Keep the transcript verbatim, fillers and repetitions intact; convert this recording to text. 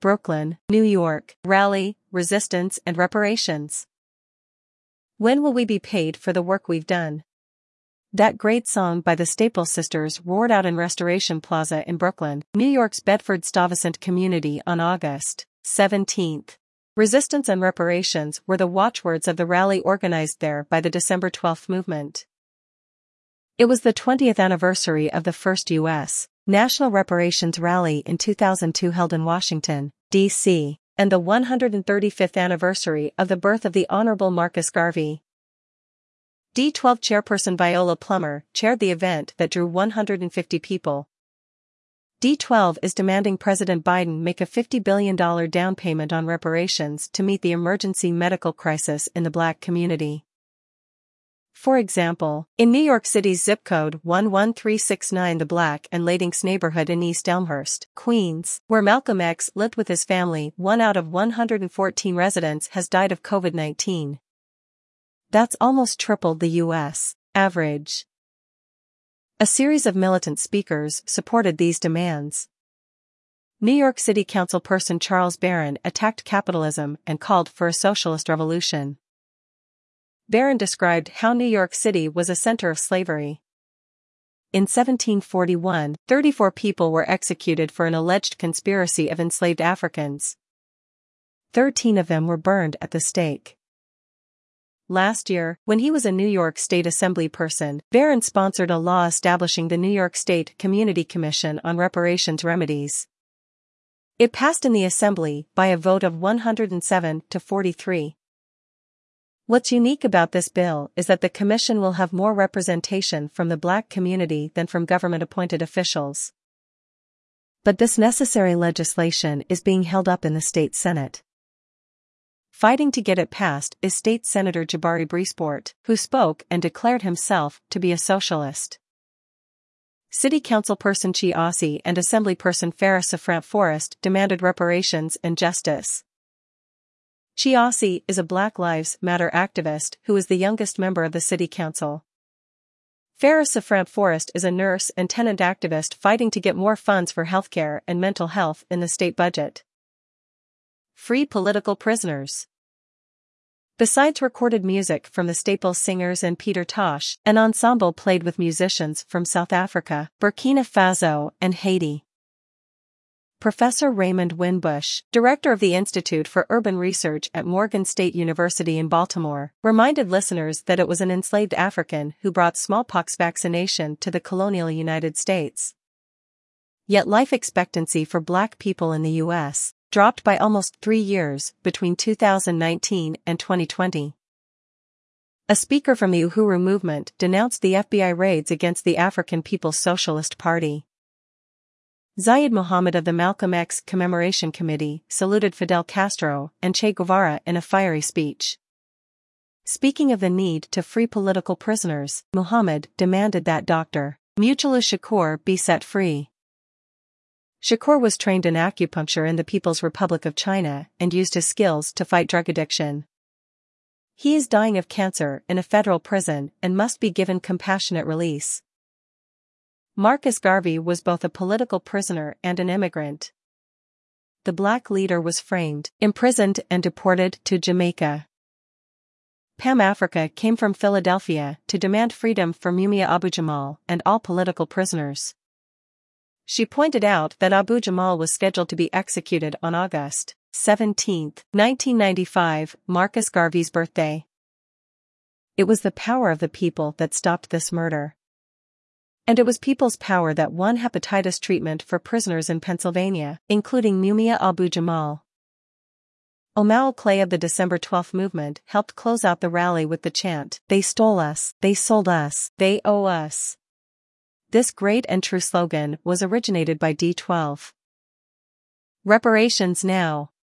Brooklyn, New York, rally, resistance and reparations. When will we be paid for the work we've done? That great song by the Staple Sisters roared out in Restoration Plaza in Brooklyn, New York's Bedford-Stuyvesant community on August seventeenth. Resistance and reparations were the watchwords of the rally organized there by the December twelfth movement. It was the twentieth anniversary of the first U S National Reparations Rally in two thousand two held in Washington, D C, and the one hundred thirty-fifth anniversary of the birth of the Honorable Marcus Garvey. D twelve chairperson Viola Plummer chaired the event that drew one hundred fifty people. D twelve is demanding President Biden make a fifty billion dollars down payment on reparations to meet the emergency medical crisis in the Black community. For example, in New York City's zip code one one three six nine, the Black and Latinx neighborhood in East Elmhurst, Queens, where Malcolm X lived with his family, one out of one hundred fourteen residents has died of COVID nineteen. That's almost triple the U S average. A series of militant speakers supported these demands. New York City Councilperson Charles Barron attacked capitalism and called for a socialist revolution. Barron described how New York City was a center of slavery. In seventeen forty-one, thirty-four people were executed for an alleged conspiracy of enslaved Africans. Thirteen of them were burned at the stake. Last year, when he was a New York State Assembly person, Barron sponsored a law establishing the New York State Community Commission on Reparations Remedies. It passed in the Assembly by a vote of one hundred seven to forty-three. What's unique about this bill is that the commission will have more representation from the Black community than from government-appointed officials. But this necessary legislation is being held up in the state Senate. Fighting to get it passed is State Senator Jabari Briesport, who spoke and declared himself to be a socialist. City Councilperson Chi Ossie and Assemblyperson Farah Safran Forrest demanded reparations and justice. Chi Ossie is a Black Lives Matter activist who is the youngest member of the City Council. Farah Safran Forrest is a nurse and tenant activist fighting to get more funds for healthcare and mental health in the state budget. Free political prisoners. Besides recorded music from the Staples Singers and Peter Tosh, an ensemble played with musicians from South Africa, Burkina Faso, and Haiti. Professor Raymond Winbush, director of the Institute for Urban Research at Morgan State University in Baltimore, reminded listeners that it was an enslaved African who brought smallpox vaccination to the colonial United States. Yet life expectancy for Black people in the U S dropped by almost three years between two thousand nineteen and twenty twenty. A speaker from the Uhuru movement denounced the F B I raids against the African People's Socialist Party. Zayed Muhammad of the Malcolm X Commemoration Committee saluted Fidel Castro and Che Guevara in a fiery speech. Speaking of the need to free political prisoners, Muhammad demanded that Doctor Mutulu Shakur be set free. Shakur was trained in acupuncture in the People's Republic of China and used his skills to fight drug addiction. He is dying of cancer in a federal prison and must be given compassionate release. Marcus Garvey was both a political prisoner and an immigrant. The Black leader was framed, imprisoned and deported to Jamaica. Pam Africa came from Philadelphia to demand freedom for Mumia Abu-Jamal and all political prisoners. She pointed out that Abu-Jamal was scheduled to be executed on August seventeenth, nineteen ninety-five, Marcus Garvey's birthday. It was the power of the people that stopped this murder. And it was people's power that won hepatitis treatment for prisoners in Pennsylvania, including Mumia Abu-Jamal. Omao Clay of the December twelfth movement helped close out the rally with the chant, "They stole us, they sold us, they owe us." This great and true slogan was originated by D twelve. Reparations now.